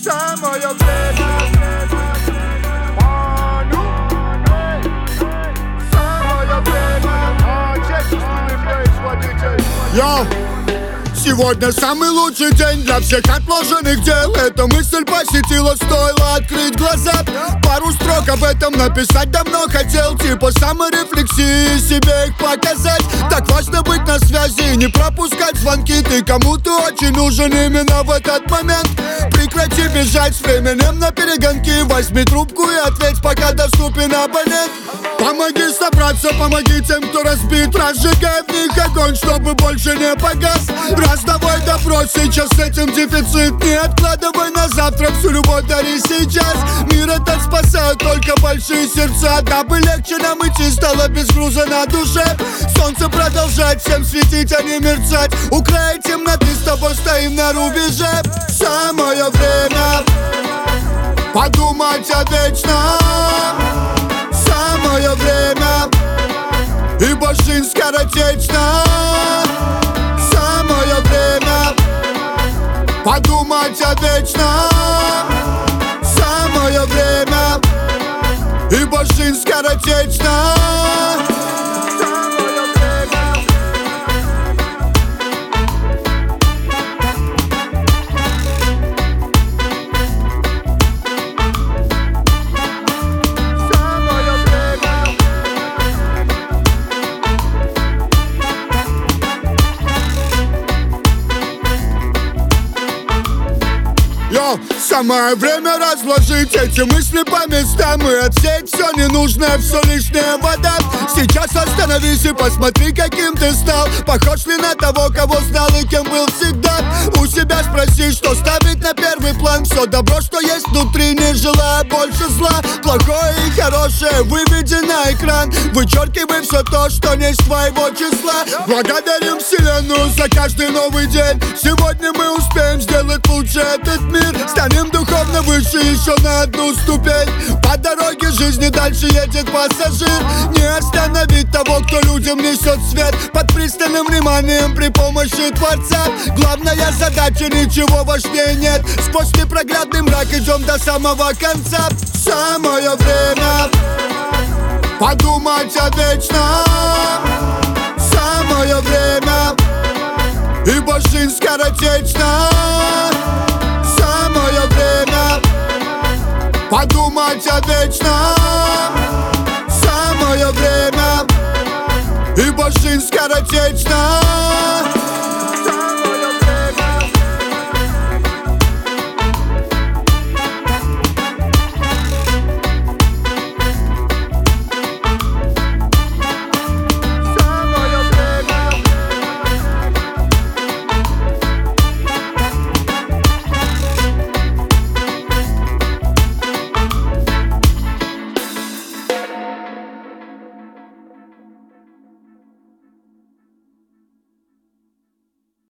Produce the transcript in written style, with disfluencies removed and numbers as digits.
Самое время. Самое время. Отечественный производитель. Йоу! Сегодня самый лучший день для всех отложенных дел. Эта мысль посетила, стоило открыть глаза. Пару строк об этом написать давно хотел. Типа саморефлексии, себе их показать. Так важно быть на связи, не пропускать звонки. Ты кому-то очень нужен именно в этот момент. Прекрати бежать с временем на перегонки. Возьми трубку и ответь, пока доступен абонент. Помоги собраться, помоги тем, кто разбит. Разжигай в них огонь, чтобы больше не погас. Раздавай добро, сейчас с этим дефицит. Не откладывай на завтра, всю любовь дари сейчас. Мир этот спасают только большие сердца. Дабы легче нам идти, стало без груза на душе. Солнце продолжает всем светить, а не мерцать. У края темноты с тобой стоим на рубеже. Самое время подумать о вечном. Самое время, ибо жизнь скоротечна. Самое время подумать о вечном. Самое время, ибо жизнь скоротечна. Йоу, самое время разложить эти мысли по местам и отсеять все ненужное, все лишнее вода. Сейчас остановись и посмотри, каким ты стал. Похож ли на того, кого знал и кем был всегда? У себя спроси, что ставить на первый план. Все добро, что есть внутри, не желая больше зла. Плохое и хорошее выведи на экран. Вычеркивай все то, что не из твоего числа. Благодарим вселенную за каждый новый день. Сегодня мы успеем сделать лучше этот мир. Станем духовно выше еще на одну ступень. По дороге жизни дальше едет пассажир. Не остановить того, кто людям несет свет. Под пристальным вниманием при помощи Творца. Главная задача, ничего важнее нет. Сквозь непроглядный мрак идем до самого конца. Самое время подумать о вечном. Самое время, ибо жизнь скоротечна. Самое время подумать о вечном.